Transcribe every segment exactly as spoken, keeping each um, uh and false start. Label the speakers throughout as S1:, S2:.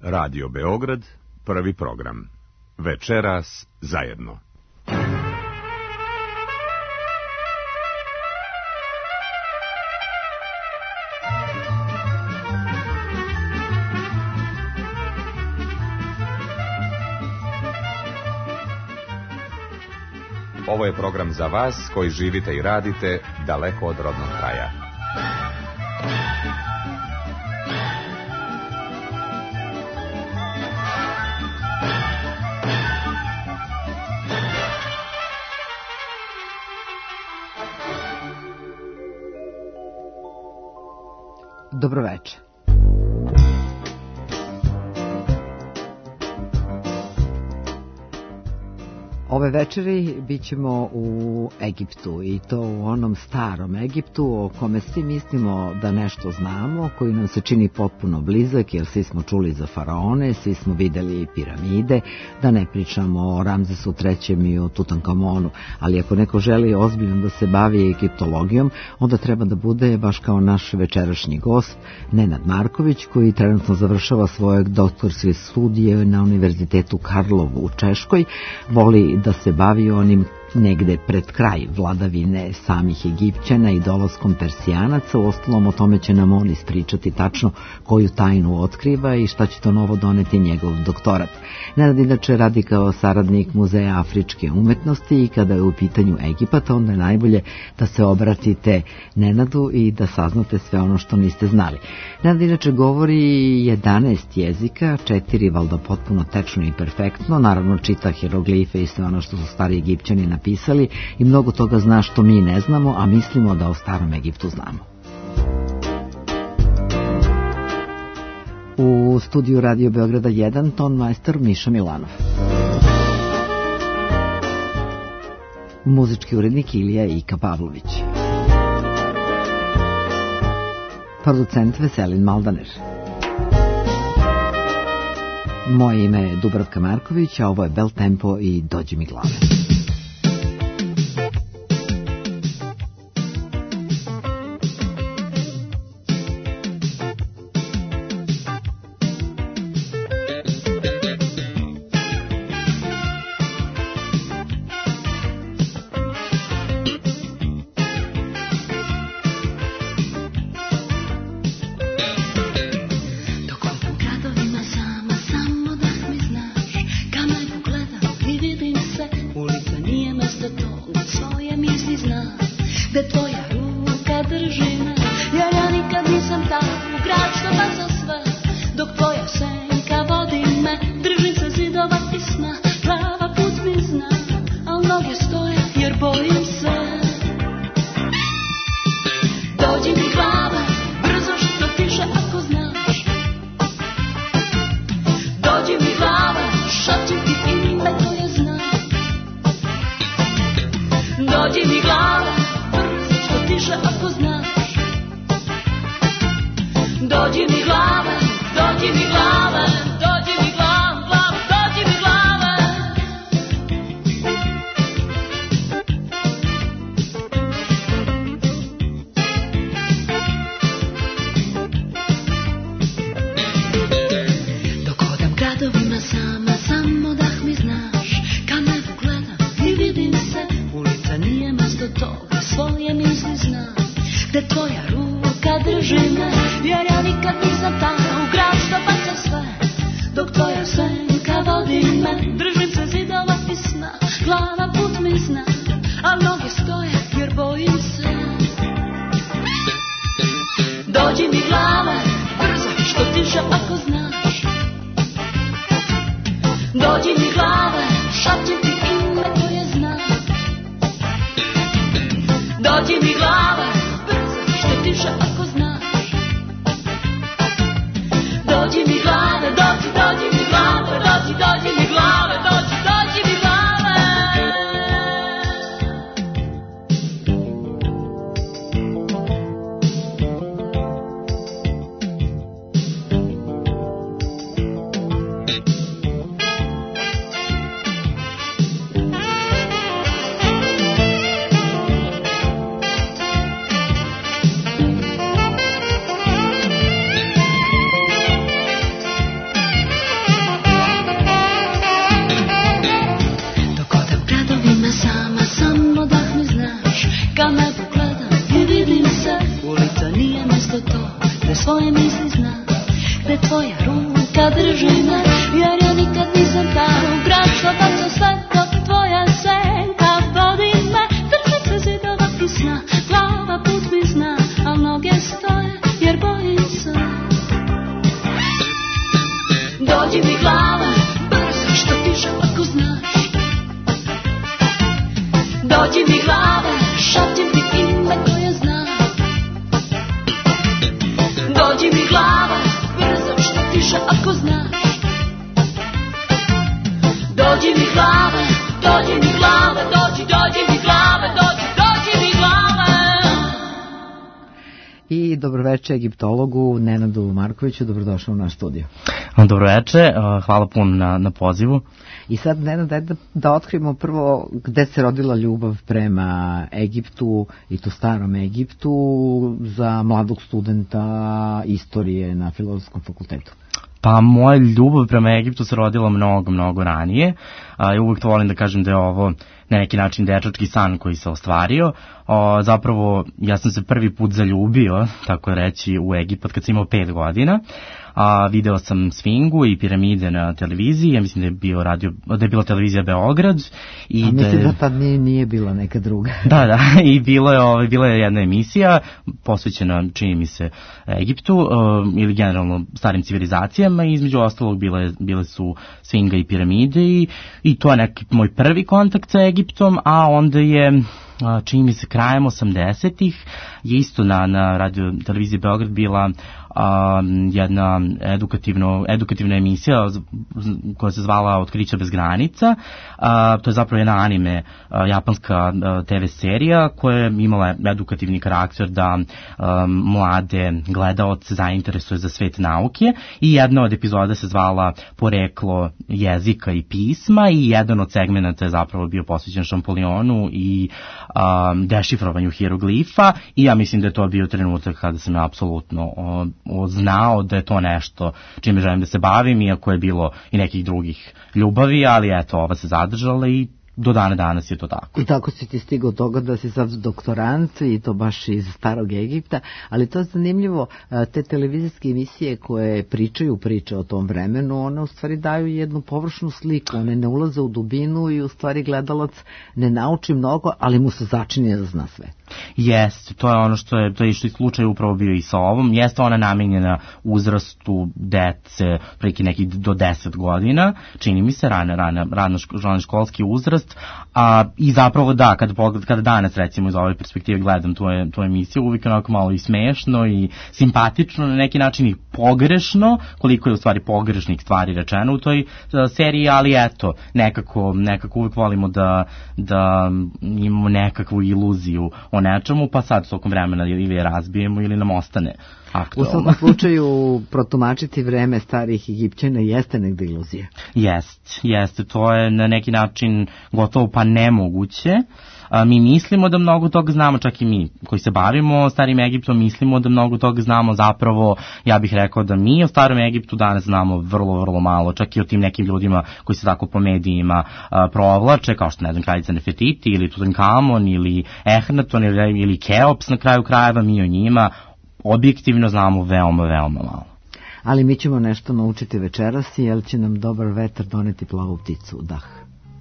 S1: Radio Beograd, prvi program. Večeras zajedno. Ovo je program za vas koji živite i radite daleko od rodnog kraja.
S2: Dobroveče. Ove večeri bit ćemo u Egiptu, i to u onom starom Egiptu o kome svi mislimo da nešto znamo, koji nam se čini potpuno blizak, jer svi smo čuli za faraone, svi smo videli piramide, da ne pričamo o Ramzesu trećem i o Tutankamonu. Ali ako neko želi ozbiljno da se bavi egiptologijom, onda treba da bude baš kao naš večerašnji gost Nenad Marković, koji trenutno završava svojeg doktorske studije na Univerzitetu Karlov u Češkoj. Voli da se bavi onim negde pred kraj vladavine samih Egipćana i dolaskom Persijanaca. Uostalom, o tome će nam on ispričati tačno koju tajnu otkriva i šta će to novo doneti njegov doktorat. Nenad inače radi kao saradnik Muzeja afričke umetnosti i kada je u pitanju Egipat, onda je najbolje da se obratite Nenadu i da saznate sve ono što niste znali. Nenad inače govori jedanaest jezika, četiri valjda potpuno tečno i perfektno, naravno čita hieroglife i sve ono što su stari Egipćani napisali i mnogo toga zna što mi ne znamo, a mislimo da o starom Egiptu znamo. U studiju Radio Beograda jedan ton majstor Miša Milanov. Muzički urednik Ilija Ika Pavlović. Producent Veselin Maldaner. Moje ime je Dubravka Marković, a ovo je Bel Tempo i Dođi mi glave.
S3: Čeka drži me, jer ja nikad nisam tamo. Grad slobaca sve dok tvoja senka vodi me. Trče se zidova pisna, glava put mi zna, a noge stoje jer bojim se. Dođi mi glava, brzo što piše ako znaš. Dođi mi glava, šapćem ti ime koje znam. Dođi mi glava, brzo što piše ako znaš. Dođi mi glava, dođi mi glava, dođi, dođi mi glava, dođi, dođi mi glava.
S2: I dobroveče egiptologu Nenadu Markoviću, dobrodošao u naš studio.
S4: Dobroveče, hvala puno na, na pozivu.
S2: I sad, Nenad, da, da otkrijemo prvo gde se rodila ljubav prema Egiptu i to starom Egiptu za mladog studenta istorije na Filozofskom fakultetu.
S4: Pa moja ljubav prema Egiptu se rodila mnogo, mnogo ranije. A, ja uvijek to volim da kažem da je ovo na neki način dečački san koji se ostvario. O, zapravo, ja sam se prvi put zaljubio, tako reći, u Egipat kad sam imao pet godina. A, video sam Sfingu i piramide na televiziji, ja mislim da je, bio radio, da je bila televizija Beograd. I
S2: A mislim
S4: da,
S2: da tad nije, nije bila neka druga.
S4: Da, da, i bilo je, ovaj, bila je jedna emisija posvećena, čini mi se, Egiptu uh, ili generalno starim civilizacijama i između ostalog bile, bile su Sfinga i piramide i, i to je neki moj prvi kontakt sa Egiptom, a onda je čini mi se krajem osamdesetih je isto na, na radio televiziji Beograd bila a, jedna edukativno, edukativna emisija koja se zvala Otkriće bez granica. A, to je zapravo jedna anime a, japanska a, te ve serija koja je imala edukativni karakter da a, mlade gledaoce zainteresuje za svet nauke i jedna od epizoda se zvala Poreklo jezika i pisma i jedan od segmenata je zapravo bio posvećen Šampolionu i Um, dešifrovanju hieroglifa i ja mislim da je to bio trenutak kada sam ja apsolutno o, o, znao da je to nešto čime želim da se bavim, iako je bilo i nekih drugih ljubavi, ali eto, ova se zadržala i do dana danas je to tako.
S2: I tako si ti stigao toga da si sad doktorant i to baš iz starog Egipta, ali to je zanimljivo, te televizijske emisije koje pričaju priče o tom vremenu, one u stvari daju jednu površnu sliku, one ne ulaze u dubinu i u stvari gledalac ne nauči mnogo, ali mu se začini da zna sve.
S4: Jeste, to je ono što je, to je što je slučaj upravo bio i sa ovom, jeste ona namenjena uzrastu dece, preki nekih do deset godina, čini mi se, rane, rane, rano školski uzrast. A, i zapravo da, kada, kada danas recimo iz ove perspektive gledam tu, je, tu emisiju, uvijek onako malo i smešno i simpatično, na neki način i pogrešno, koliko je u stvari pogrešnih stvari rečeno u toj a, seriji, ali eto, nekako, nekako uvijek volimo da, da imamo nekakvu iluziju o nečemu, pa sad tokom vremena ili je razbijemo ili nam ostane aktualno.
S2: U svakom slučaju, protumačiti vreme starih Egipćana jeste negde iluzija.
S4: Jest, jeste, to je na neki način gotovo pa nemoguće. A, mi mislimo da mnogo toga znamo, čak i mi koji se bavimo starim Egiptom, mislimo da mnogo toga znamo, zapravo ja bih rekao da mi o starom Egiptu danas znamo vrlo, vrlo malo, čak i o tim nekim ljudima koji se tako po medijima a, provlače, kao što ne znam, kraljica Nefertiti ili Tutankamon ili Ehnaton ili, ili Keops na kraju krajeva, mi o njima objektivno znamo veoma, veoma malo.
S2: Ali mi ćemo nešto naučiti večeras, jer će nam dobar vetar doneti plavu pticu u dah.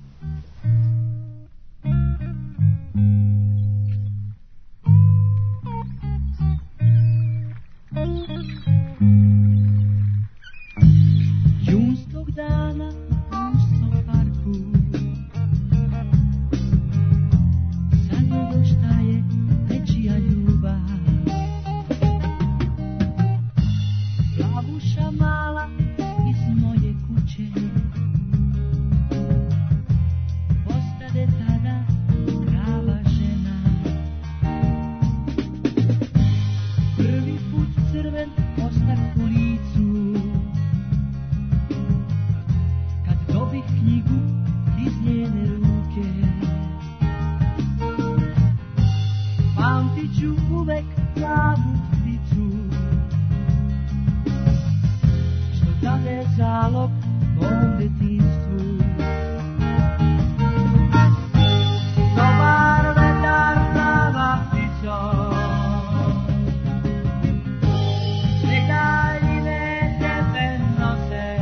S5: Junskog dana u svom parku sanjao šta je nečija ljubav. Plavuša mala iz moje kuće postade tada prava žena. Prvi put crven ostak po licu kad dobih knjigu iz njene ruke. Pamtit ću uvek plavu pticu što dade zalog mom detinstvu. Dobar vetar, plava ptico, neka ime tebe nose.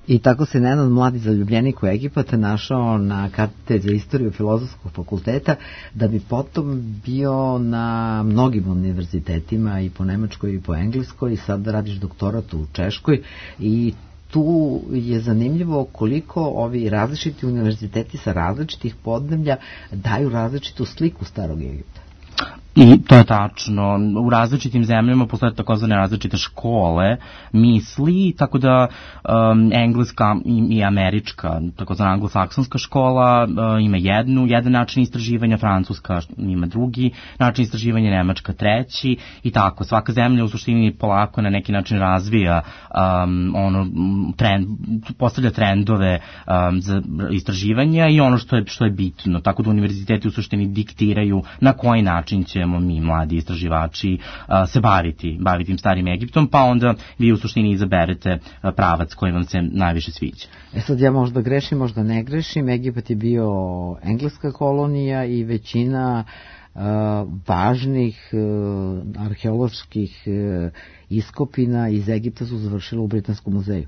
S2: I tako se Nenad, mladi zaljubljenik u Egipat, našao na katedri za istoriju Filozofskog fakulteta, da bi potom bio na mnogim univerzitetima i po Nemačkoj i po Engleskoj, i sad radiš doktorat u Češkoj, i tu je zanimljivo koliko ovi različiti univerziteti sa različitih podneblja daju različitu sliku starog Egipta.
S4: I to je tačno. U različitim zemljama postoje takozvane različite škole misli, tako da um, engleska i, i američka, takozvana anglosaksonska škola uh, ima jednu, jedan način istraživanja, francuska ima drugi način istraživanja, nemačka treći, i tako. Svaka zemlja u suštini polako na neki način razvija um, ono, trend, postavlja trendove um, za istraživanja i ono što je, što je bitno. Tako da univerziteti u suštini diktiraju na koji način ćemo mi, mladi istraživači, se baviti, baviti tim starim Egiptom, pa onda vi u suštini izaberete pravac koji vam se najviše sviđa.
S2: E sad, ja možda grešim, možda ne grešim, Egipat je bio engleska kolonija i većina uh, važnih uh, arheoloških uh, iskopina iz Egipta su završila u Britanskom muzeju.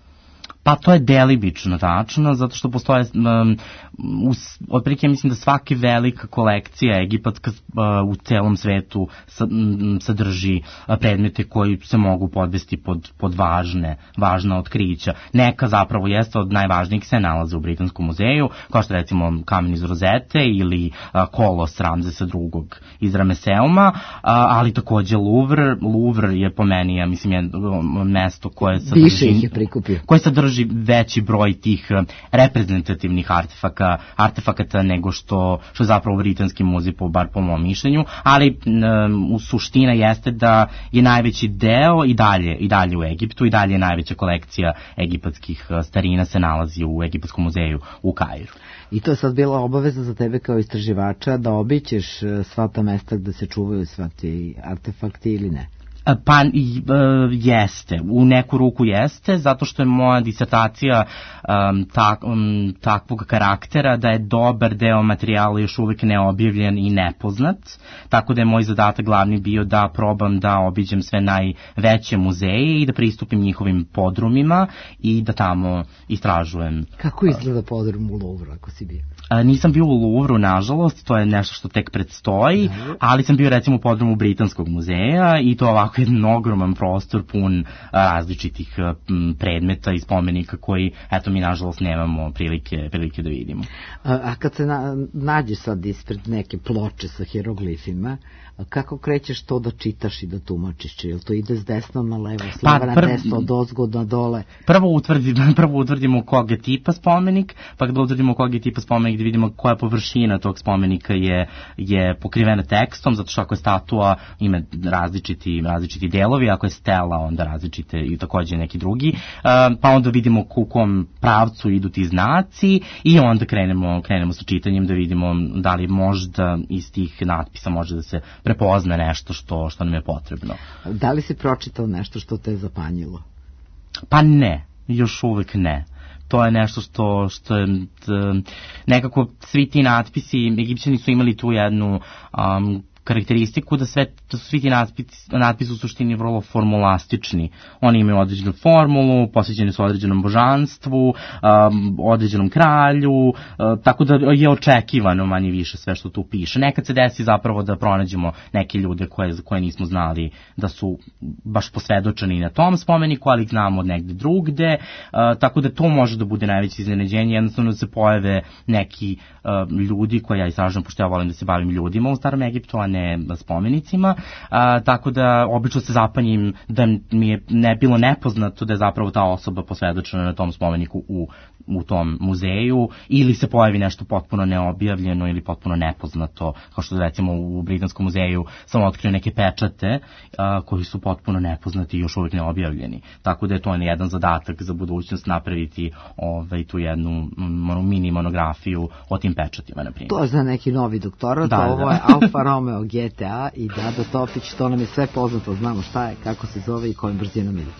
S4: Pa to je delimično tačno, zato što postoje, um, u, otprilike mislim da svaka velika kolekcija egipatska uh, u celom svetu sa, um, sadrži uh, predmete koji se mogu podvesti pod, pod važne, važna otkrića. Neka zapravo jeste od najvažnijih se nalaze u Britanskom muzeju, kao što recimo kamen iz Rozete ili uh, kolos Ramzesa drugog iz Rameseuma, uh, ali takođe Louvre. Louvre je po meni, ja mislim, je mesto koje sadrži...
S2: Više ih je prikupio.
S4: Koje sadrži veći broj tih reprezentativnih artefaka, artefakata nego što, što je zapravo Britanski muzej, po, bar po mom mišljenju, ali um, u suština jeste da je najveći deo i dalje, i dalje u Egiptu, i dalje najveća kolekcija egipatskih starina se nalazi u Egipatskom muzeju u Kairu.
S2: I to je sad bila obaveza za tebe kao istraživača da obićeš sva ta mesta gde se čuvaju sva ti artefakti ili ne?
S4: Pa i, e, jeste, u neku ruku jeste, zato što je moja disertacija um, tak, um, takvog karaktera da je dobar deo materijala još uvijek neobjavljen i nepoznat, tako da je moj zadatak glavni bio da probam da obiđem sve najveće muzeje i da pristupim njihovim podrumima i da tamo istražujem.
S2: Kako izgleda podrum u Louvru ako si bio?
S4: A, nisam bio u Louvru, nažalost, to je nešto što tek predstoji, ali sam bio recimo u podrumu Britanskog muzeja i to ovako jedan ogroman prostor pun a, različitih a, m, predmeta i spomenika koji, eto, mi nažalost nemamo prilike, prilike da vidimo.
S2: A, a kad se na, nađeš sad ispred neke ploče sa hieroglifima, kako krećeš to da čitaš i da tumačiš? Jel to ide s desno na levo, s leva na desno, od ozgo na dole?
S4: Prvo utvrdimo, prvo utvrdimo kog je tipa spomenik, pa kada utvrdimo kog je tipa spomenik da vidimo koja površina tog spomenika je, je pokrivena tekstom, zato što ako je statua ima različiti, različiti delovi, ako je stela onda različite i takođe neki drugi, pa onda vidimo u kom pravcu idu ti znaci i onda krenemo, krenemo sa čitanjem da vidimo da li možda iz tih natpisa može da se prepozna nešto što, što nam je potrebno.
S2: Da li si pročitao nešto što te je zapanjilo?
S4: Pa ne, još uvek ne. To je nešto što, što je t, nekako svi ti natpisi, Egipćani su imali tu jednu um, karakteristiku da sve da su svi ti natpisi, natpisi u suštini vrlo formulastični. Oni imaju određenu formulu, posvećeni su određenom božanstvu, um, određenom kralju, uh, tako da je očekivano manje više sve što tu piše. Nekad se desi zapravo da pronađemo neke ljude koje, za koje nismo znali da su baš posvedočeni na tom spomeniku, ali ih znamo od negde drugde, uh, tako da to može da bude najveće iznenađenje, jednostavno da se pojave neki uh, ljudi koje ja istražujem, pošto ja volim da se bavim ljudima u Starom Egiptu, a ne spomenicima, a, tako da obično se zapanjim da mi je ne bilo nepoznato da je zapravo ta osoba posvedočena na tom spomeniku u, u tom muzeju, ili se pojavi nešto potpuno neobjavljeno ili potpuno nepoznato, kao što recimo u Britanskom muzeju sam otkrio neke pečate a, koji su potpuno nepoznati i još uvijek neobjavljeni. Tako da je to jedan zadatak za budućnost napraviti ovaj, tu jednu m, mini monografiju o tim pečatima, na primjer.
S2: To je za neki novi doktorat,
S4: da,
S2: ovo
S4: da.
S2: je Alfa Romeo G T A i Dado Topić, to nam je sve poznato, znamo šta je, kako se zove i kojim brzinom ide.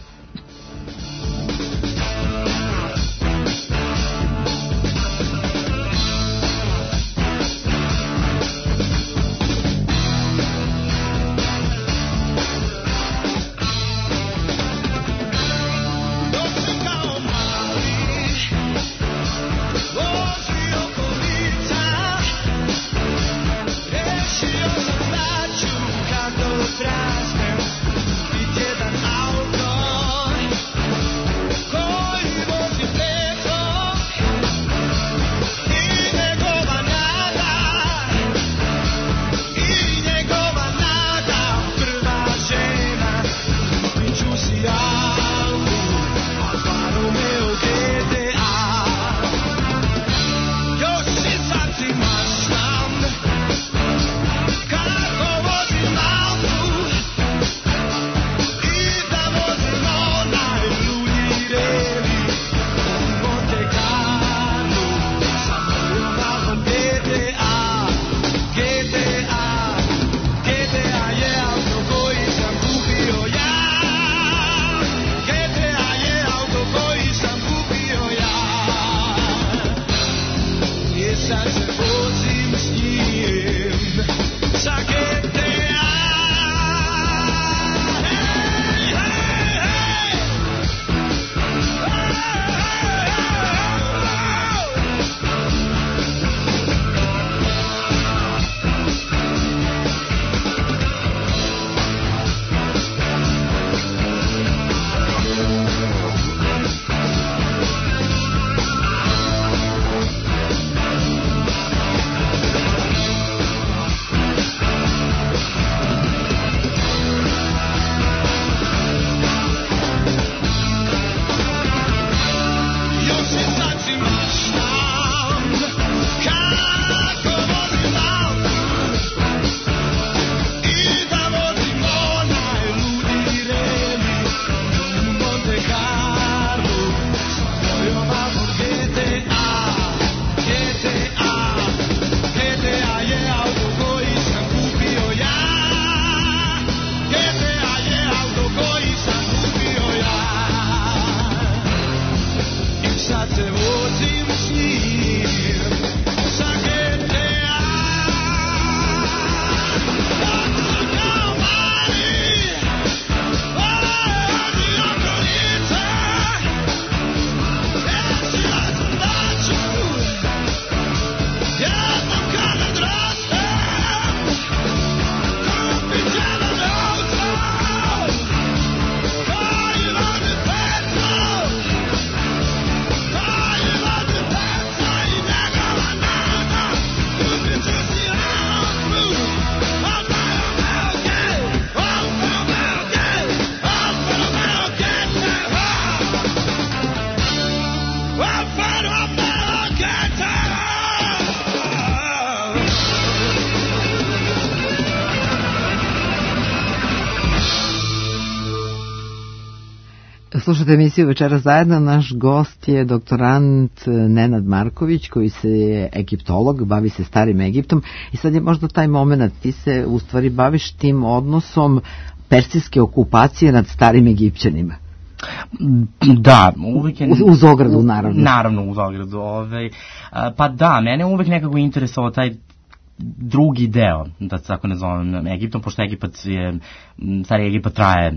S2: Slušate emisiju Večeras zajedno. Naš gost je doktorant Nenad Marković, koji se je egiptolog, bavi se starim Egiptom. I sad je možda taj moment, ti se u stvari baviš tim odnosom persijske okupacije nad starim Egipćanima.
S4: Da, uvek je...
S2: Uz, uz ogradu, naravno.
S4: Naravno, uz ogradu. Ovaj, pa da, mene uvek nekako interesovao taj drugi deo, da se tako ne zovem, Egiptom, pošto Egipat je, stari Egipat traje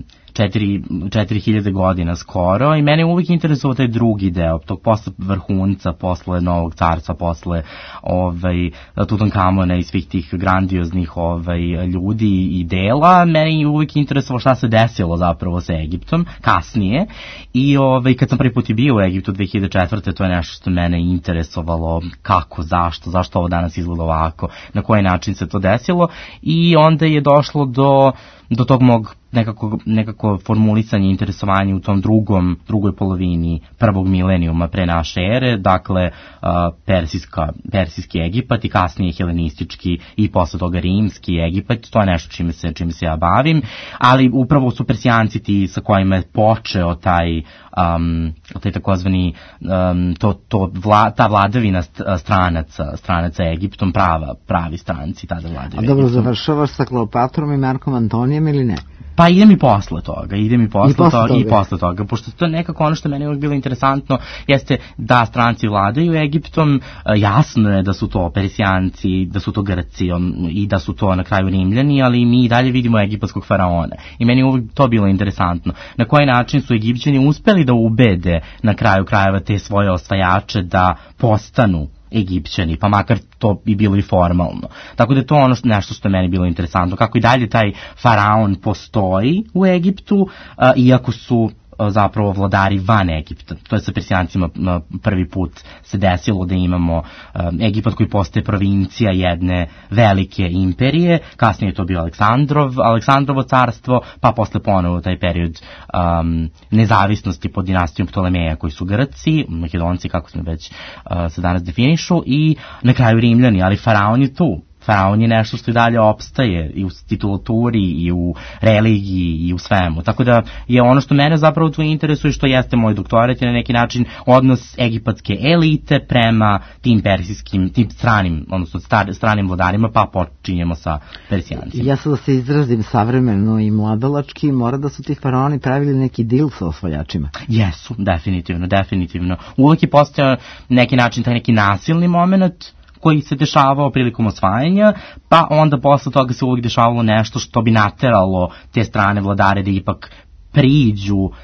S4: četiri hiljade godina skoro i mene je uvijek interesovao taj drugi deo, tog posle vrhunca, posle Novog carstva, posle ovaj, Tutankamona i svih tih grandioznih ovaj, ljudi i dela. Mene je uvijek interesovao šta se desilo zapravo sa Egiptom kasnije i ovaj, kad sam prvi put i bio u Egiptu dve hiljade četvrte. to je nešto što mene interesovalo, kako, zašto, zašto ovo danas izgleda ovako, na koji način se to desilo i onda je došlo do do tog mog nekako, nekako formulisanje, interesovanje u tom drugom, drugoj polovini prvog milenijuma pre naše ere, dakle uh, persijska, persijski Egipat i kasnije helenistički i posle toga rimski Egipat, to je nešto čime se, čime se ja bavim, ali upravo su Persijanci ti sa kojima je počeo taj, um, taj takozvani, um, to, to vla, ta vladavina stranaca, stranaca Egiptom, prava, pravi stranci tada vladaju.
S2: A dobro, završavaš sa Kleopatrom i Markom Antonijem ili ne?
S4: Pa idem i posle toga, idem i posle,
S2: I posle
S4: toga,
S2: toga.
S4: I posle toga, pošto to je nekako ono što meni uvijek bilo interesantno, jeste da stranci vladaju Egiptom, jasno je da su to Persijanci, da su to Grci i da su to na kraju Rimljani, ali mi i dalje vidimo egipatskog faraona. I meni je uvijek to bilo interesantno. Na koji način su Egipćani uspeli da ubede na kraju krajeva te svoje osvajače da postanu Egipćani, pa makar to bi bilo i formalno. Tako da je to ono što, nešto što je meni bilo interesantno. Kako i dalje taj faraon postoji u Egiptu, a, iako su a, zapravo vladari van Egipta. To je sa Persijancima a, prvi put se desilo da imamo a, Egipat koji postaje provincija jedne velike imperije. Kasnije je to bio Aleksandrov, Aleksandrovo carstvo, pa posle ponovo taj period um, nezavisnosti pod dinastijom Ptolemeja koji su Grci, Makedonci, kako se već uh, se danas definišu, i na kraju Rimljani, ali faraon je tu. Faraon je nešto što i dalje opstaje i u titulaturi i u religiji i u svemu. Tako da je ono što mene zapravo tu interesuje, što jeste moj doktorat, je na neki način odnos egipatske elite prema tim persijskim, tim stranim, odnosno star, stranim vladarima, pa počinjemo sa Persijancima.
S2: Ja sad da se izrazim savremeno i mladalački, mora da su ti faraoni pravili neki dil sa osvajačima.
S4: Jesu, definitivno, definitivno. Uvijek je postao neki način taj neki nasilni moment koji se dešavao prilikom osvajanja, pa onda posle toga se uvijek dešavalo nešto što bi nateralo te strane vladare da ipak priđu uh,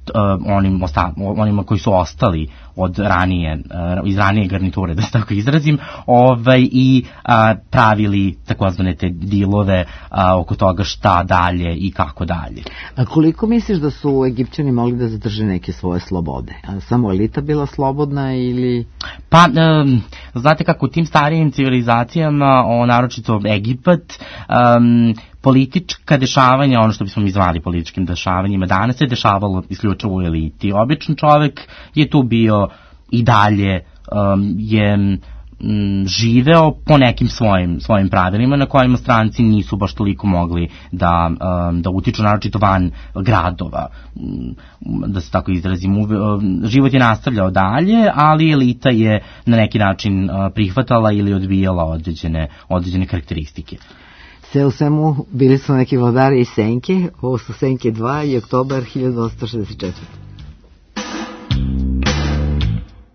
S4: onim osta, onima koji su ostali od ranije, uh, iz ranije garniture, da se tako izrazim, ovaj, i uh, pravili takozvane te dilove uh, oko toga šta dalje i kako dalje.
S2: A koliko misliš da su Egipćani mogli da zadrže neke svoje slobode? A samo elita bila slobodna ili...
S4: Pa, um, znate kako, u tim starijim civilizacijama, o, naročito Egipat, um, politička dešavanja, ono što bismo mi zvali političkim dešavanjima, danas se dešavalo isključivo u eliti. Običan čovek je tu bio i dalje um, je m, živeo po nekim svojim, svojim pravilima na kojima stranci nisu baš toliko mogli da, um, da utiču, naročito van gradova, um, da se tako izrazim. Um, život je nastavljao dalje, ali elita je na neki način uh, prihvatala ili odbijala određene, određene karakteristike.
S2: Sve u svemu bili su neki vladari i Senke, ovo su Senke dva i oktobar hiljadu osamsto šezdeset četvrte.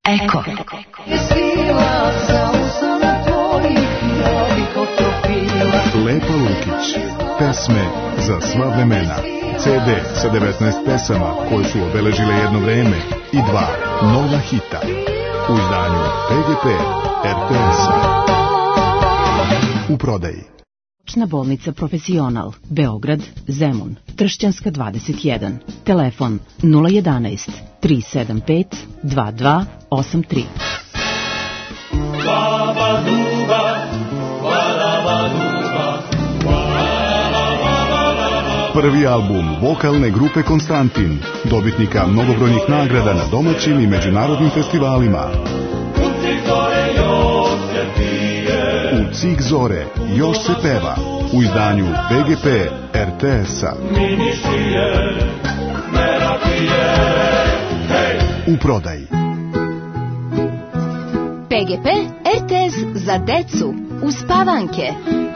S6: Eko.
S7: Lepa Lukić, pesme za sva vremena. ce de sa devetnaest pesama koje su obeležile jedno vreme i dva nova hita u izdanju P G P R T S-a. U prodaji.
S6: Očna bolnica Profesional, Beograd, Zemun, Tršćanska dvadeset jedan. Telefon nula jedanaest tri sedam pet dva dva osam tri.
S7: Prvi album vokalne grupe Konstantin, dobitnika mnogobrojnih nagrada na domaćim i međunarodnim festivalima. U Cik zore još se peva u izdanju P G P R T S-a. U prodaji.
S6: P G P R T S za decu uspavanke.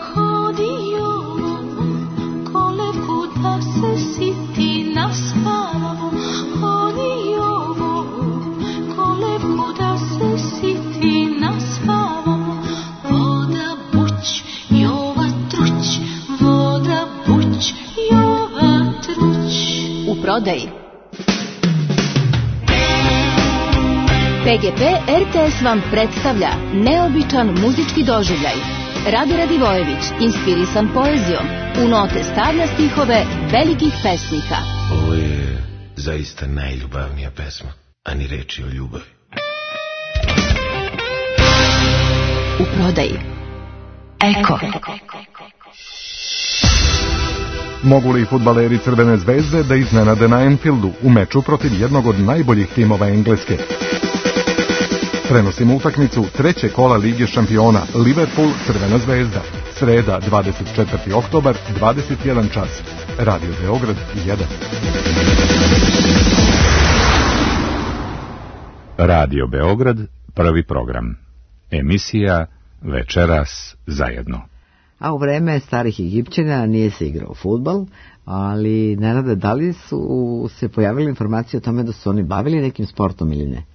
S3: Da se siti naspavamo, hodi ovo, kolevku da se siti naspavamo. Voda buć, jova truć, voda buć, jova truć.
S6: U prodaji. P G P R T S vam predstavlja neobičan muzički doživljaj. Rade Radivojević, inspirisan poezijom, u note stavlja stihove velikih pesnika.
S8: Ovo je zaista najljubavnija pesma, a ni reči o ljubavi.
S6: U prodaji. Eko.
S7: Mogu li fudbaleri Crvene zvezde da iznenade na Anfieldu u meču protiv jednog od najboljih timova Engleske? Prenosimo utakmicu treće kola Lige šampiona Liverpool Crvena zvezda. Sreda dvadeset četvrti oktobar, dvadeset jedan čas. Radio Beograd jedan.
S1: Radio Beograd, prvi program. Emisija Večeras zajedno.
S2: A u vreme starih Egipćana nije se igrao fudbal, ali Nenade, da li su se pojavile informacije o tome da su oni bavili nekim sportom ili ne?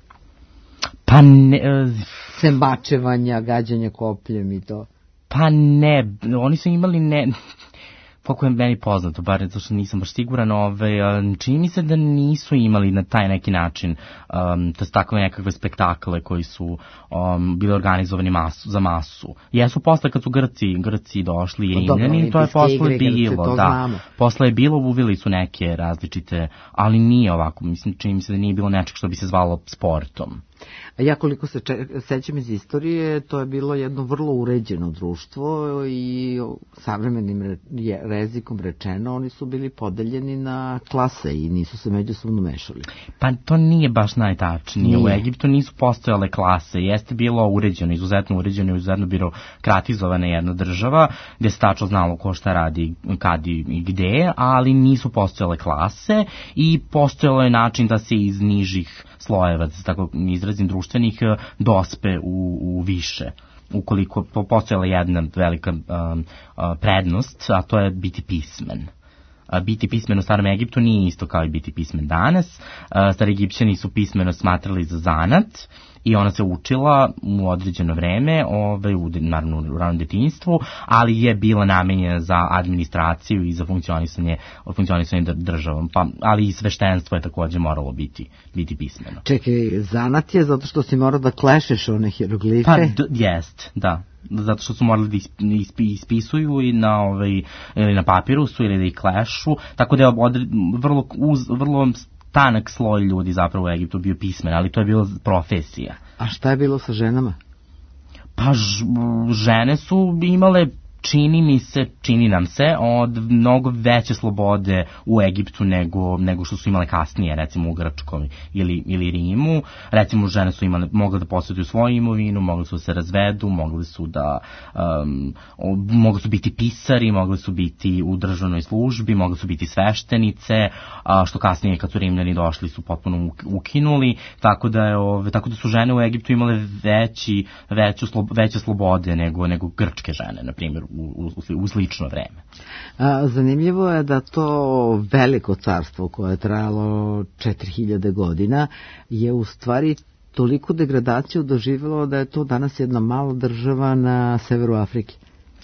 S4: Pa ne...
S2: Sembačevanja, gađanja kopljem i to.
S4: Pa ne, oni su imali ne... Koliko je meni poznato, bar zato što nisam baš siguran, ove, čini mi se da nisu imali na taj neki način um, to takve nekakve spektakle koji su um, bili organizovani masu, za masu. Jesu posle kad su Grci, Grci došli i Rimljani, to je posle igre, bilo, da. Znamo. Posle je bilo, uveli su neke različite, ali nije ovako, mislim, čini mi se da nije bilo nečeg što bi se zvalo sportom.
S2: Ja koliko se če, sećam iz istorije, to je bilo jedno vrlo uređeno društvo i savremenim re, jezikom rečeno, oni su bili podeljeni na klase i nisu se međusobno mešali.
S4: Pa to nije baš najtačnije. Nije. U Egiptu nisu postojale klase, jeste bilo uređeno, izuzetno uređeno, izuzetno birokratizovana jedna država, gde se tačno znalo ko šta radi, kad i gde, ali nisu postojale klase i postojalo je način da se iz nižih slojeva, da se tako izrazim, društvenih dospe u, u više. Ukoliko postojala jedna velika um, uh, prednost, a to je biti pismen. Uh, biti pismen u starom Egiptu nije isto kao i biti pismen danas. Uh, stari Egipćani su pismenost smatrali za zanat i ona se učila u određeno vreme, ovaj, u, naravno u ranom detinjstvu, ali je bila namenjena za administraciju i za funkcionisanje, funkcionisanje državom. Pa, ali i sveštenstvo je takođe moralo biti, biti pismeno.
S2: Čekaj, zanat je zato što si morao da klešeš one hieroglife?
S4: Pa, d- jest, da. Zato što su morali da ispi, ispisuju i na, ovaj, ili na papirusu ili da ih klešu, tako da je odre, vrlo, uz, vrlo tanak sloj ljudi zapravo u Egiptu bio pismen, ali to je bila profesija.
S2: A šta je bilo sa ženama?
S4: Pa ž, žene su imale, čini mi se, čini nam se, od mnogo veće slobode u Egiptu nego, nego što su imale kasnije, recimo u Grčkoj ili, ili Rimu. Recimo, žene su imale, mogle da posjeduju svoju imovinu, mogle su da se razvedu, mogle su da, um, mogle su biti pisari, mogle su biti u državnoj službi, mogle su biti sveštenice, a, što kasnije kad su Rimljani došli su potpuno ukinuli, tako da, je, ove, tako da su žene u Egiptu imale veći, veću, slob, veće slobode nego, nego grčke žene, na primjer, U, u, u slično vreme.
S2: A, zanimljivo je da to veliko carstvo koje je trajalo četiri hiljade godina je u stvari toliko degradaciju doživjelo da je to danas jedna mala država na severu Afrike.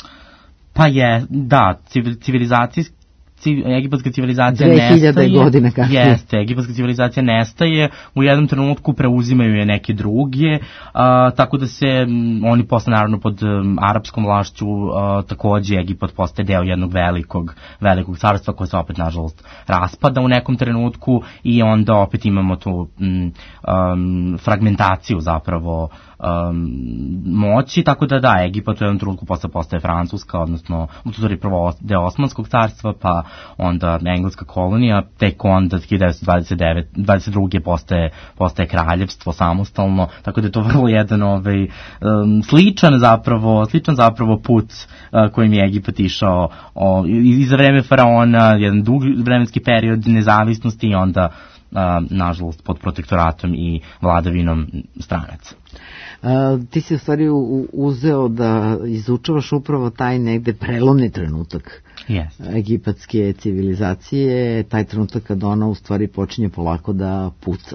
S4: Pa je, da, civilizacijski egipatska civilizacija
S2: nestaje. dve hiljade godina kasnije.
S4: Jeste, egipatska civilizacija nestaje, u jednom trenutku preuzimaju je neke druge, a, tako da se m, oni posle naravno pod m, arapskom vlašću a, takođe Egipat postaje deo jednog velikog, velikog carstva koje se opet nažalost raspada u nekom trenutku i onda opet imamo tu m, um, fragmentaciju zapravo Um, moći, tako da da, Egipat u jednom trenutku posle postaje Francuska, odnosno u stvari prvo deo Osmanskog carstva, pa onda engleska kolonija, tek onda hiljadu devetsto dvadeset druge postaje, postaje kraljevstvo samostalno, tako da je to vrlo jedan ovaj, um, sličan zapravo, sličan zapravo put uh, kojim je Egipat išao o, i za vreme faraona, jedan dug vremenski period nezavisnosti i onda uh, nažalost pod protektoratom i vladavinom stranaca.
S2: Uh, ti si u stvari u, uzeo da izučavaš upravo taj negde prelomni trenutak
S4: yes.
S2: egipatske civilizacije, taj trenutak kad ona u stvari počinje polako da puca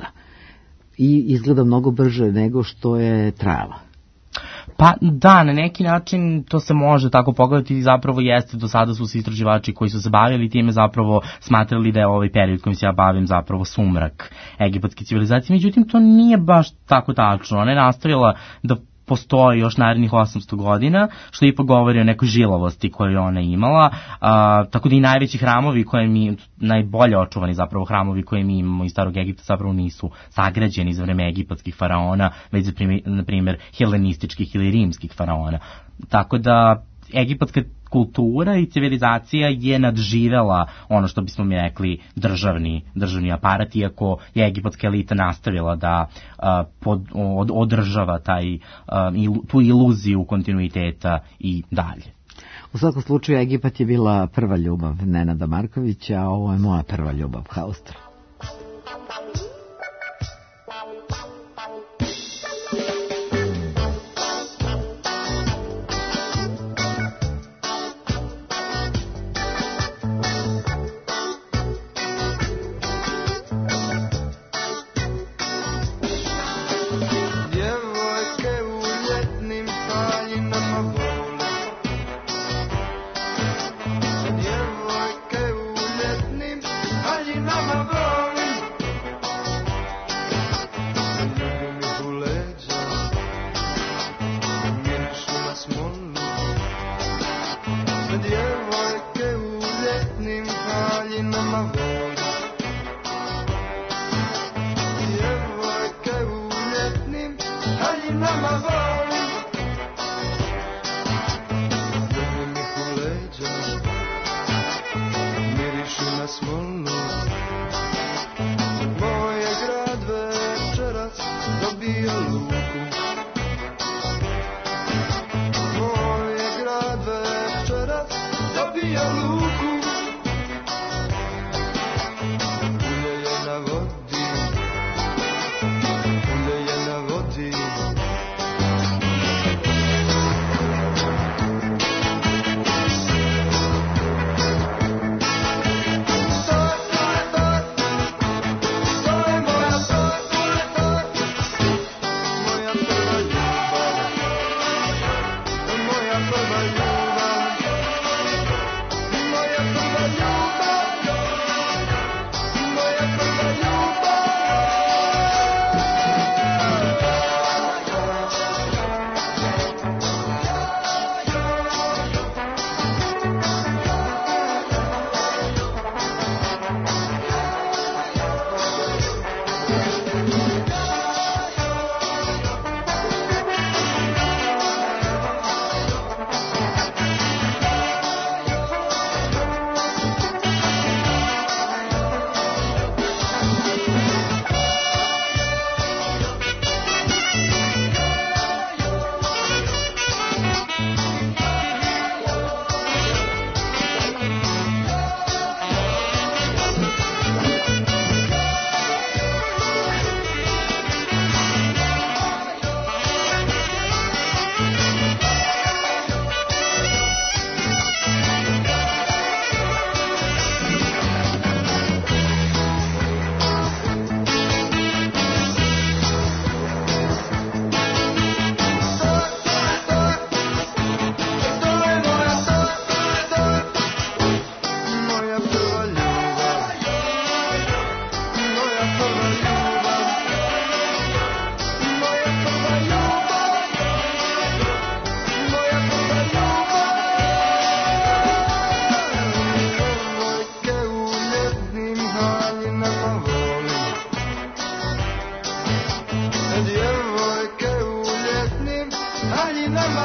S2: i izgleda mnogo brže nego što je trajala.
S4: Pa da, na neki način to se može tako pogledati i zapravo jeste, do sada su se istraživači koji su se bavili time zapravo smatrali da je ovaj period kojim se ja bavim zapravo sumrak egipatske civilizacije, međutim to nije baš tako tačno, ona je nastavila da postoji još narednih osamsto godina, što ipak govori o nekoj žilavosti koju je ona imala, a, tako da i najveći hramovi koje mi, najbolje očuvani zapravo hramovi koje mi imamo iz starog Egipta zapravo nisu sagrađeni za vreme egipatskih faraona, već za primjer, na primjer helenističkih ili rimskih faraona. Tako da egipatska kultura i civilizacija je nadživela ono što bismo mi rekli državni, državni aparat, iako je egipatska elita nastavila da uh, pod, od, održava taj, uh, ilu, tu iluziju kontinuiteta i dalje.
S2: U svakom slučaju Egipat je bila prva ljubav Nenada Markovića, a ovo je moja prva ljubav, Haustra.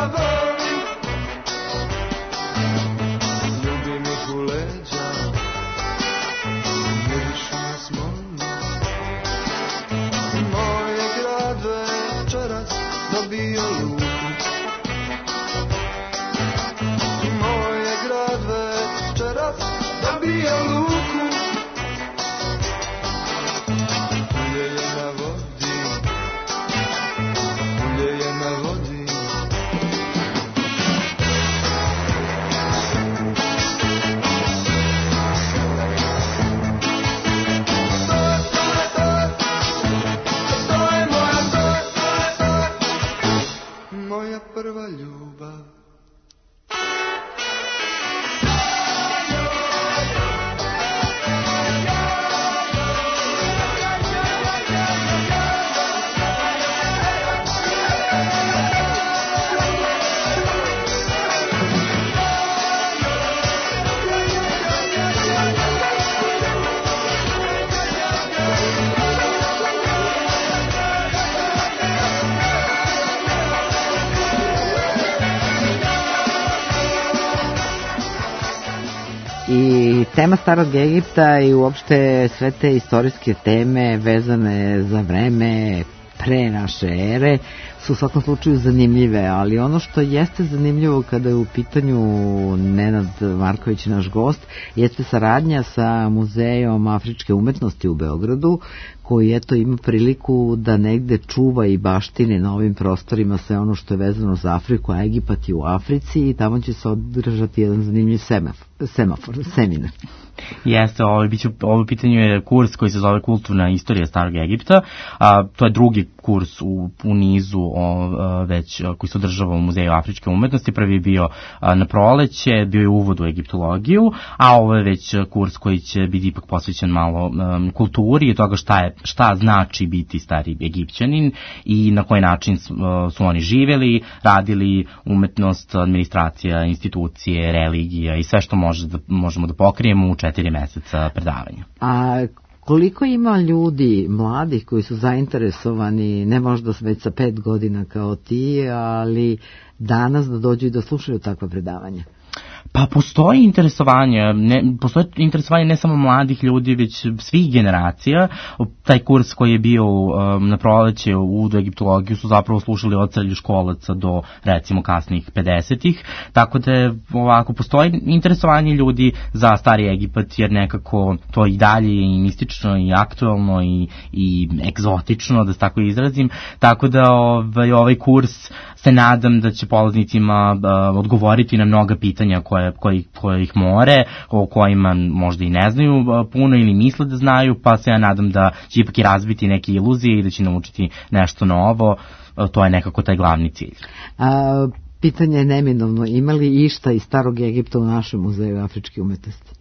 S2: I tema Starog Egipta i uopšte sve te istorijske teme vezane za vreme pre naše ere su u svakom slučaju zanimljive, ali ono što jeste zanimljivo kada je u pitanju Nenad Marković, naš gost, jeste saradnja sa Muzejom afričke umetnosti u Beogradu, koji eto ima priliku da negde čuva i baštine na ovim prostorima sve ono što je vezano za Afriku, a Egipat je u Africi i tamo će se održati jedan zanimljiv semafor, semafor seminar.
S4: Jeste, ovo, ovo pitanje je kurs koji se zove Kulturna istorija Starog Egipta, a to je drugi kurs u, u nizu o, a, već a, koji se održava u Muzeju afričke umetnosti. Prvi je bio a, na proleće, bio je uvod u egiptologiju, a ovo je već kurs koji će biti ipak posvećen malo a, kulturi i toga šta, je, šta znači biti stari Egipćanin i na koji način su, a, su oni živjeli, radili umetnost, administracija, institucije, religija i sve što može da, možemo da pokrijemo u četiri meseca predavanja.
S2: A koliko ima ljudi, mladih, koji su zainteresovani, ne možda već sa pet godina kao ti, ali danas da dođu i da slušaju takva predavanja?
S4: Pa postoji interesovanje, ne, postoji interesovanje ne samo mladih ljudi, već svih generacija. Taj kurs koji je bio um, na proleće u egiptologiju su zapravo slušali od srednjoškolaca do recimo kasnih pedesetih, tako da je ovako postoji interesovanje ljudi za stari Egipat, jer nekako to i dalje je i mistično i aktuelno i, i egzotično, da se tako izrazim, tako da ovaj, ovaj kurs se nadam da će polaznicima uh, odgovoriti na mnoga pitanja koje, koje, koje ih more, o kojima možda i ne znaju puno ili misle da znaju, pa se ja nadam da će ipak i razbiti neke iluzije i da će naučiti nešto novo. To je nekako taj glavni cilj.
S2: A, pitanje je neminovno, ima li išta iz Starog Egipta u našem Muzeju afričke umetnosti?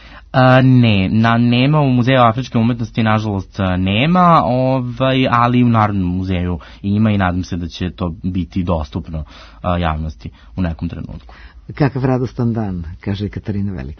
S4: A, ne, na, nema u Muzeju afričke umetnosti, nažalost nema, ovaj, ali u Narodnom muzeju ima i nadam se da će to biti dostupno a, javnosti u nekom trenutku.
S2: Kakav radostan dan, kaže Katarina Velika.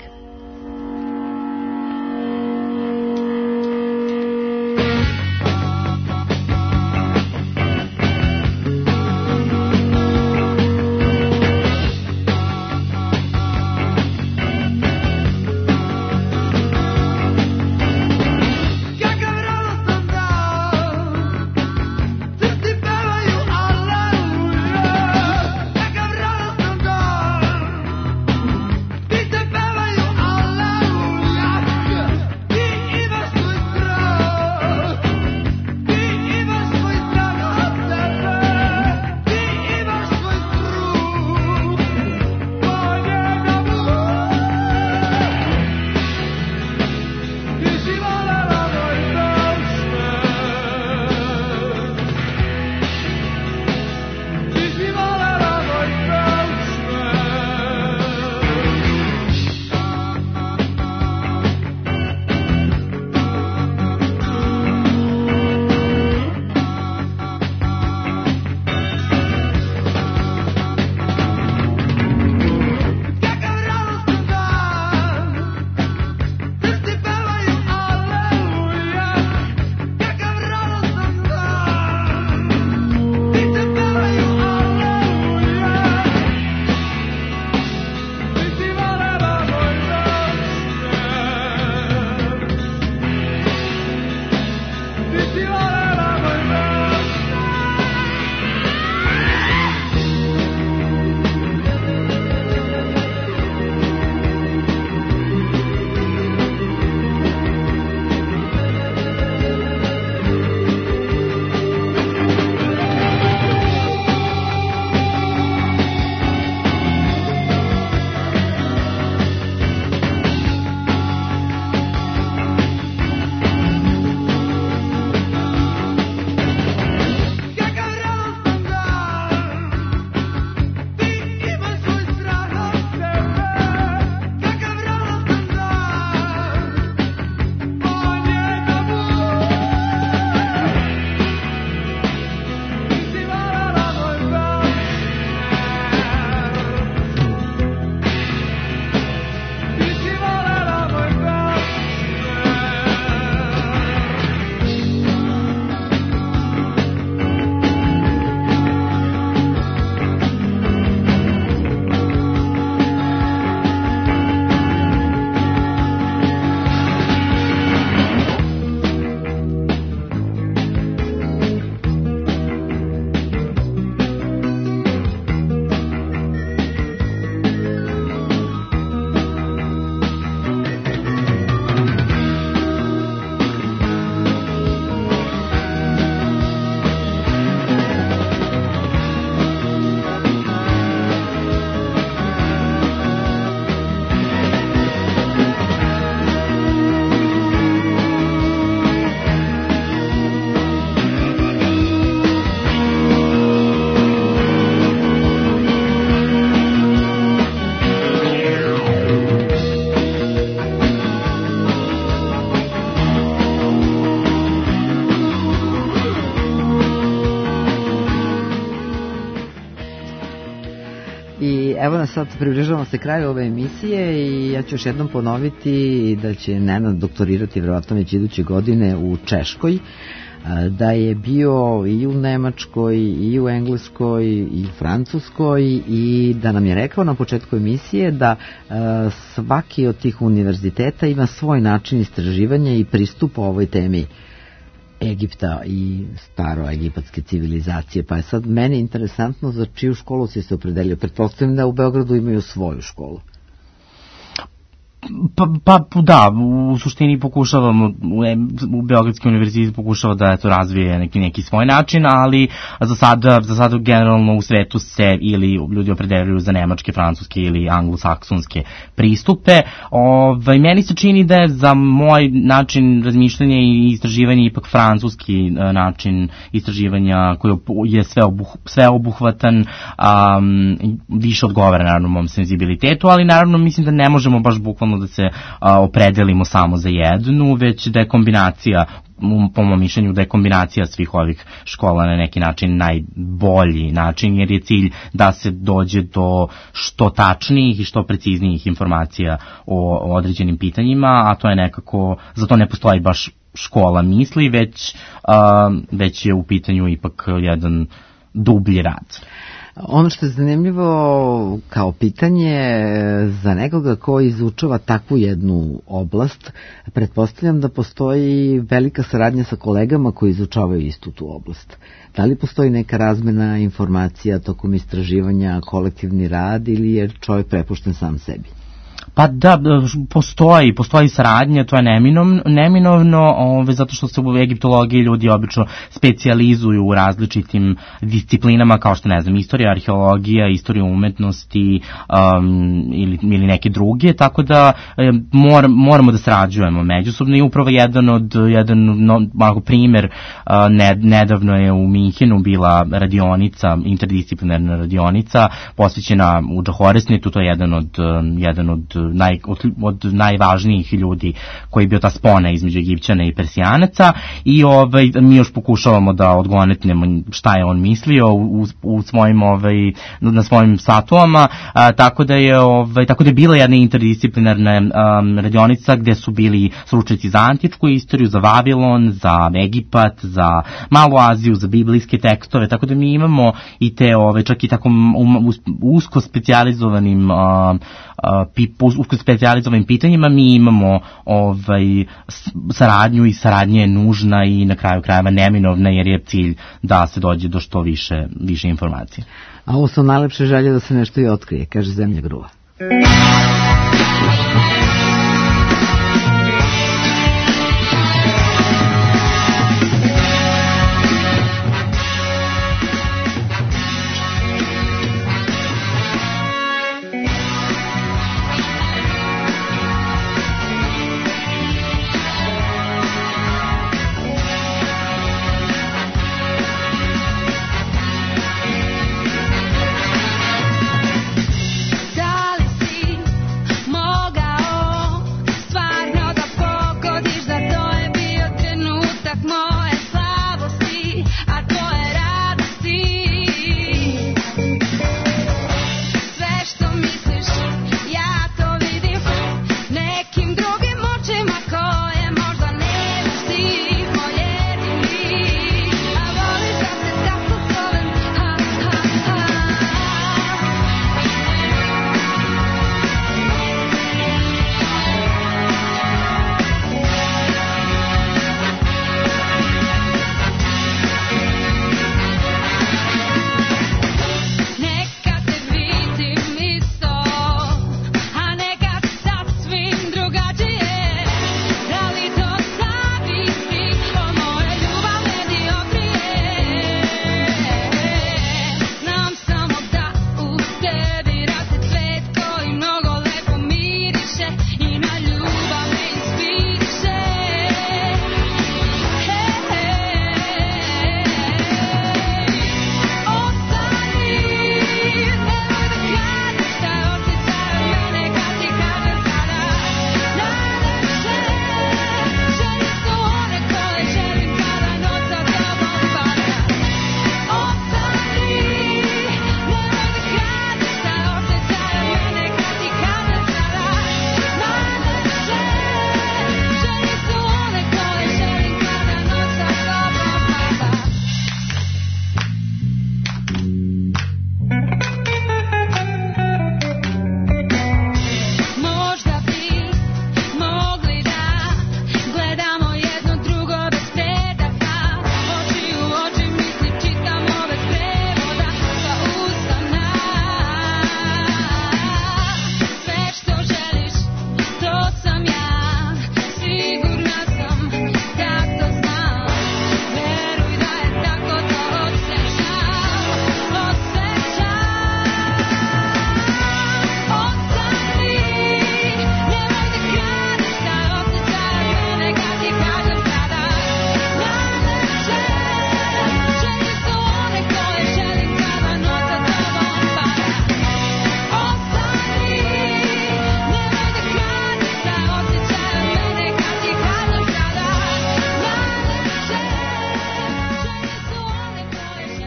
S2: I evo nas sad, približavamo se kraju ove emisije i ja ću još jednom ponoviti da će Nenad doktorirati vjerovatno već iduće godine u Češkoj, da je bio i u Nemačkoj, i u Engleskoj, i u Francuskoj i da nam je rekao na početku emisije da svaki od tih univerziteta ima svoj način istraživanja i pristupa ovoj temi Egipta i staroegipatske civilizacije, pa je sad meni interesantno za čiju školu si se opredelio. Pretpostavljam da u Beogradu imaju svoju školu.
S4: Pa, pa da, u suštini pokušavamo, u Beogradski univerzitet pokušava da to razvije neki, neki svoj način, ali za sada, za sada generalno u svetu se ili ljudi opredeljuju za nemačke, francuske ili anglosaksonske pristupe. Ovaj, meni se čini da je za moj način razmišljanja i istraživanja ipak francuski način istraživanja koji je sve, obuh, sve obuhvatan, um, više odgovara naravno mom senzibilitetu, ali naravno mislim da ne možemo baš bukvalno da se a, opredelimo samo za jednu, već da je kombinacija, po mom mišljenju, da je kombinacija svih ovih škola na neki način najbolji način, jer je cilj da se dođe do što tačnijih i što preciznijih informacija o, o određenim pitanjima, a to je nekako, za to ne postoji baš škola misli, već, a, već je u pitanju ipak jedan dublji rad.
S2: Ono što je zanimljivo kao pitanje za nekoga ko izučava takvu jednu oblast, pretpostavljam da postoji velika saradnja sa kolegama koji izučavaju istu tu oblast. Da li postoji neka razmena informacija tokom istraživanja, kolektivni rad ili je čovjek prepušten sam sebi?
S4: Pa da, postoji, postoji saradnja, to je neminovno, neminovno ove, zato što se u egiptologiji ljudi obično specijalizuju u različitim disciplinama, kao što ne znam, istorija, arheologija, istorija umetnosti um, ili, ili neke druge, tako da e, mor, moramo da sarađujemo međusobno i upravo jedan od, jedan no, malo primjer, uh, ne, nedavno je u Minhenu bila radionica, interdisciplinarna radionica, posvećena u Džahoresnetu, to je jedan od, um, jedan od Naj, od, od najvažnijih ljudi koji je bio ta spona između Egipćana i Persijanaca i ovaj, mi još pokušavamo da odgonetnemo šta je on mislio u, u svojim, ovaj, na svojim statuama, a, tako da je ovaj, tako da je bila jedna interdisciplinarna um, radionica gde su bili stručnjaci za antičku istoriju, za Vavilon, za Egipat, za Malu Aziju, za biblijske tekstove, tako da mi imamo i te ovaj, čak i tako um, usko specijalizovanim uh, uh, usko specijalizovanim pitanjima mi imamo ovaj, saradnju i saradnja je nužna i na kraju krajeva neminovna jer je cilj da se dođe do što više, više informacije.
S2: A ovo su najlepše želje da se nešto i otkrije, kaže Zemlja Gruva.
S3: Da li si mogao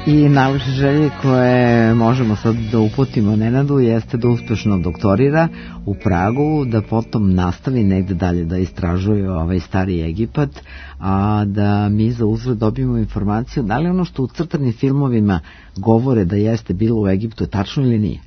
S2: I najlepše želje koje možemo sad da uputimo Nenadu jeste da uspešno doktorira u Pragu, da potom nastavi negde dalje da istražuje ovaj stari Egipat, a da mi za uzvrat dobijemo informaciju da li ono što u crtanim filmovima govore da jeste bilo u Egiptu je tačno ili nije.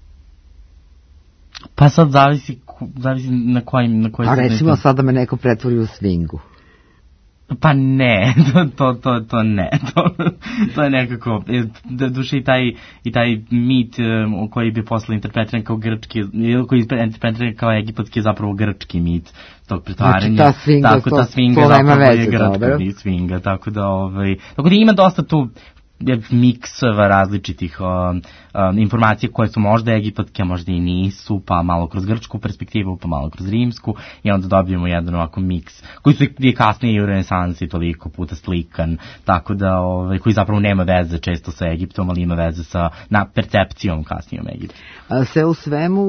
S4: Pa sad zavisi, zavisi na kojim... Na kojim
S2: a recimo sad da me neko pretvori u svingu.
S4: Pa ne, to, to, to, to ne, to, to je nekako, da duše i taj, i taj mit um, koji bi posle interpretiran kao grčki, koji je interpretiran kao egipatski je zapravo grčki mit tog pretvaranja.
S2: Znači ta svinga,
S4: tako,
S2: to,
S4: ta svinga
S2: to nema veze,
S4: je grčka
S2: dobro.
S4: Svinga, tako da, ovaj, tako da ima dosta tu miksova različitih um, um, informacija koje su možda egipatske, možda i nisu, pa malo kroz grčku perspektivu, pa malo kroz rimsku i onda dobijemo jedan ovako miks koji su i kasnije i u renesansi toliko puta slikan, tako da ovaj, koji zapravo nema veze često sa Egiptom, ali ima veze sa na percepcijom kasnijom Egipta.
S2: Sve u svemu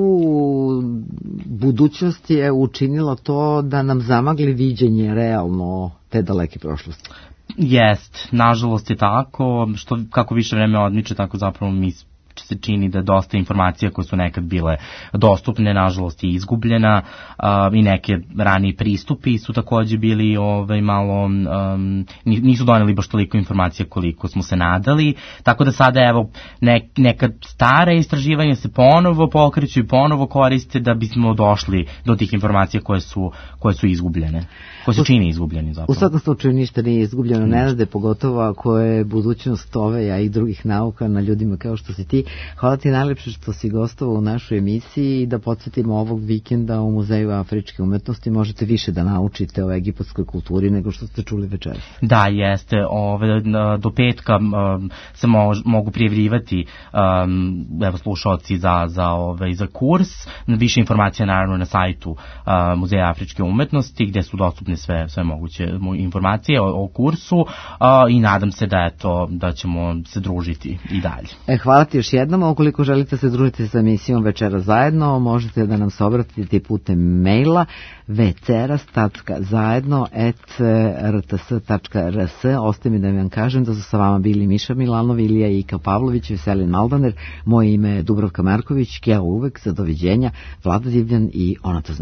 S2: budućnost je učinila to da nam zamagli viđenje realno te daleke prošlosti.
S4: Jest, nažalost je tako, što kako više vreme odmiče, tako zapravo mi se čini da dosta informacija koje su nekad bile dostupne, nažalost je izgubljena, uh, i neke raniji pristupi su takođe bili ovaj, malo, um, nisu doneli baš toliko informacija koliko smo se nadali, tako da sada evo nek, neka stara istraživanja se ponovo pokreću i ponovo koriste da bismo došli do tih informacija koje su, koje su izgubljene, koje se čini izgubljeni zapravo.
S2: U svakom slučaju ništa nije izgubljeno, Nenade, pogotovo ako je budućnost ove, a i drugih nauka na ljudima kao što si ti. Hvala ti najlepše što si gostovao u našoj emisiji i da podsjetimo ovog vikenda u Muzeju afričke umetnosti možete više da naučite o egipatskoj kulturi nego što ste čuli večeras.
S4: Da, jeste. Ove, do petka um, se mo, mogu prijavljivati um, evo, slušalci za, za, ove, za kurs. Više informacija naravno na sajtu uh, Muzeja afričke umetnosti gdje su dostupne sve, sve moguće informacije o, o kursu uh, i nadam se da, eto, da ćemo se družiti i dalje.
S2: E, hvala ti još jednom. Ukoliko želite se družiti sa emisijom Večera zajedno, možete da nam se obratite putem maila večeras tačka zajedno at r t s tačka r s. Ostaje mi da vam kažem da su sa vama bili Miša Milanov, Ilija Ika Pavlović, Veselin Maldaner. Moje ime je Dubravka Marković, Kjao uvek, za doviđenja, Vlada Divljan i Ona to zna.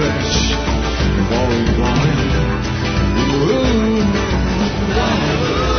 S9: Volim, volim, volim, volim, volim,